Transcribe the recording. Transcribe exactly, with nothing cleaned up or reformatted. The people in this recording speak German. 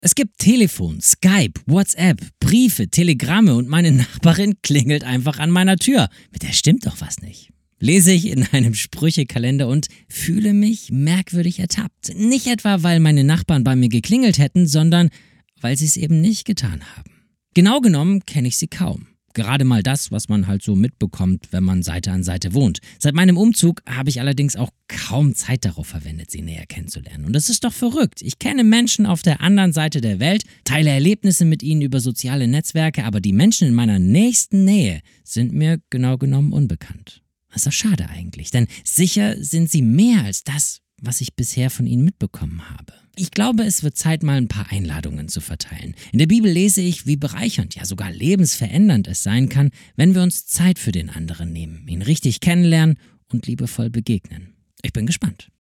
Es gibt Telefon, Skype, WhatsApp, Briefe, Telegramme und meine Nachbarin klingelt einfach an meiner Tür. Mit der stimmt doch was nicht. Lese ich in einem Sprüchekalender und fühle mich merkwürdig ertappt. Nicht etwa, weil meine Nachbarn bei mir geklingelt hätten, sondern weil sie es eben nicht getan haben. Genau genommen kenne ich sie kaum. Gerade mal das, was man halt so mitbekommt, wenn man Seite an Seite wohnt. Seit meinem Umzug habe ich allerdings auch kaum Zeit darauf verwendet, sie näher kennenzulernen. Und das ist doch verrückt. Ich kenne Menschen auf der anderen Seite der Welt, teile Erlebnisse mit ihnen über soziale Netzwerke, aber die Menschen in meiner nächsten Nähe sind mir genau genommen unbekannt. Das ist doch schade eigentlich, denn sicher sind sie mehr als das, was ich bisher von ihnen mitbekommen habe. Ich glaube, es wird Zeit, mal ein paar Einladungen zu verteilen. In der Bibel lese ich, wie bereichernd, ja sogar lebensverändernd es sein kann, wenn wir uns Zeit für den anderen nehmen, ihn richtig kennenlernen und liebevoll begegnen. Ich bin gespannt.